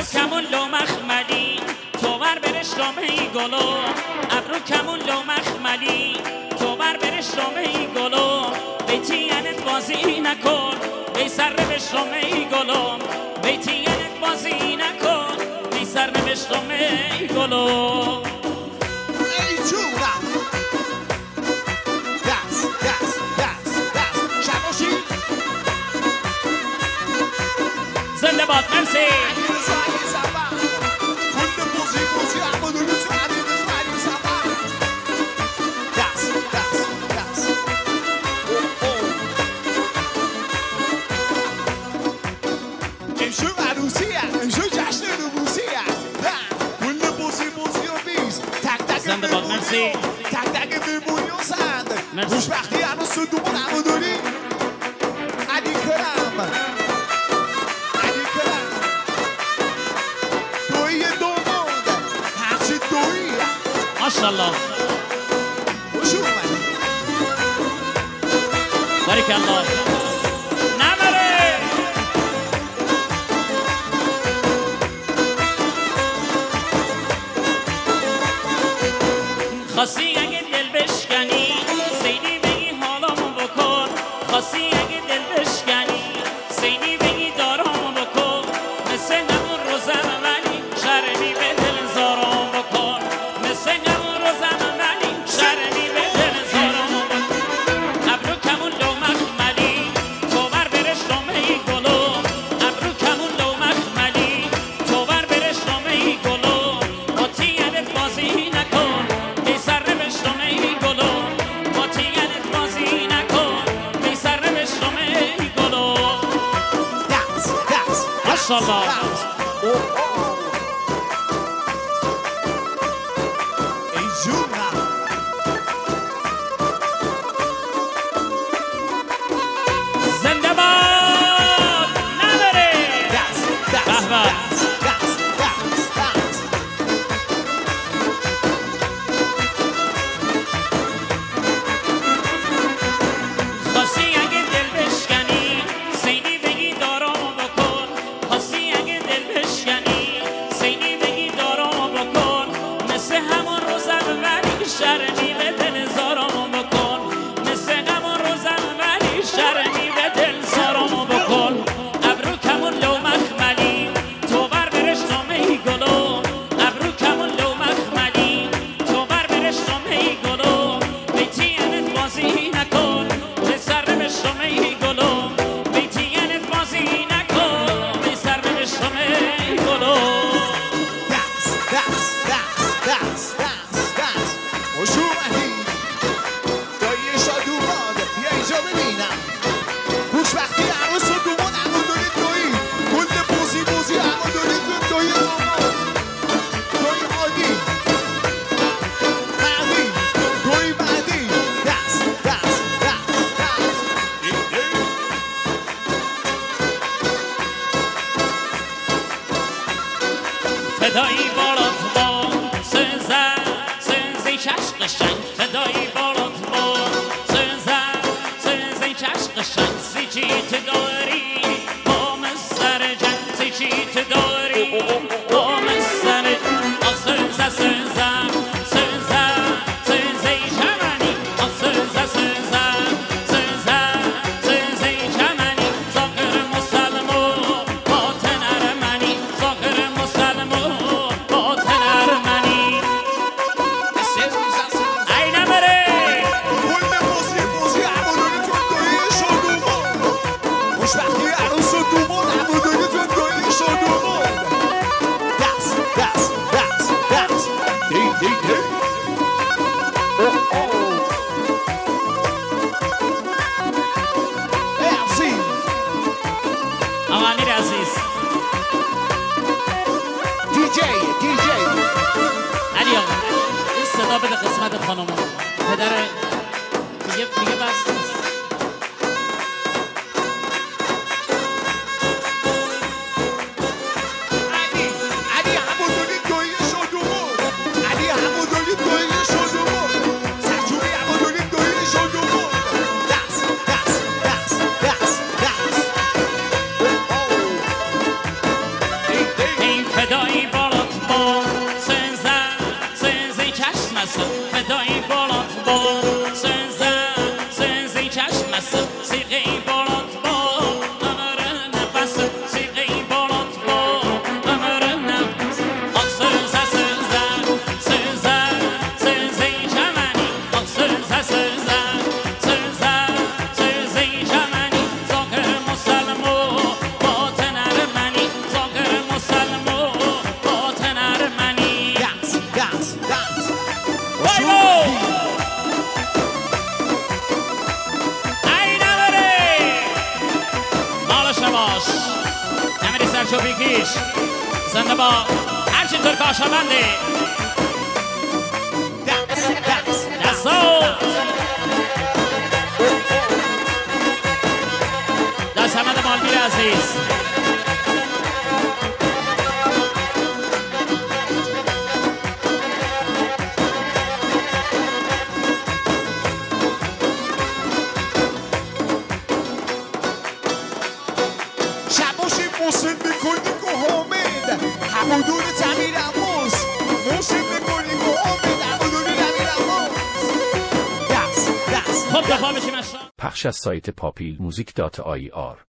ابرو کمون لو مخملی تو بر برش رامه گلو ابرو کمون لو مخملی تو بر برش رامه گلو بیتینت بازی نکن بی سر بش رامه گلو بیتینت بازی نکن بی سر بش رامه گلو ای جونم دست شباشی زنده باد مرسی زنده باد مرسی تک تک میمونی و سند خوشبختی هنوز تو دومون همو داری علی کرم دوی دومون هرچی دوی ماشالله خوش اومدی بارک الله نمره خواستی اگه دل بشکنی سینی بگی حالامو بکن خواستی اگه دل بشکنی سینی بگی دارامو بکن مثل همون روزم ولی شرمی به دل زارامو بکن مثل همون روزم ولی شرمی به دل زارامو بکن ابرو کمون لو مخملی تو بر برش رامه گلو ابرو کمون لو مخملی تو بر برش رامه گلو با تیرت بازی نکن بی سر بش رامه گلو با تیرت بازی نکن بی سر بش رامه گلو ماشالله ای جونم زنده باد نبره به به خواستی اگه دل بشکنی سینی بگی دارامو بکن خواستی اگه دل بشکنی سینی بگی دارامو بکن مثل همون روزم ولی شرمی به دل زارامو بکن مثل همون روزم ولی شرمی به دل زارامو بکن ابرو کمون لو مخملی تو بر برش رامه گلو ابرو کمون لو مخملی تو بر برش رامه گلو بیتینت بازی نکن به سر بش رامه گلو بیتینت بازی نکن به سر بش رامه گلو خوش اومدی دایی شادومان بیا اینجا ببینم خوشبختی عروس و دومان همو دارید دویی کل بوزی همو دارید دوی دومان دوی عادی بعدی دوی بعدی دست فدایی بالات با سنزی چشق قشنگ فدایی بالات با سنزی چشق قشنگ سیچی تو داری با مستر جنگ سیچی تو داری با مستر سنزی چمنی سنزی چمنی زاکر مسلمو باطن ارمنی زاکر مسلمو باطن ارمنی ای نبره کل بوزی همو دارید دوی شادومان خوشبختی عروس و دومان همو دارید دوی شادومان دست دی مرسی آقا امیر عزیز دی جی علی آقا این صدا بده قسمت خانمون پدر میگه بس نیست علی همو دارید دوی شادومان علی همو دارید دوی شادومان سرچوبی همو دارید دوی شادومان دست این است فدای بالات با سنزی چشم است سیغه بالات با امر نفس سیغه بالات با امر نفس آخ سنزی چمنی آخ سنزی چمنی زاکر مسلمو باطن ارمنی زاکر مسلمو باطن ارمنی دانس بایبو ای نداره مال شباش نمیری سرچوبی کیش زنده با هرچی ترک آشابنده دستو دست همه مالگیر عزیز شباشی موسیقی میکنی که حامد همودون تمیر عموز موسیقی میکنی که حامد همودون تمیر عموز دست خب دفاع بشیم اشتر پخش از سایت papilmuzik.ir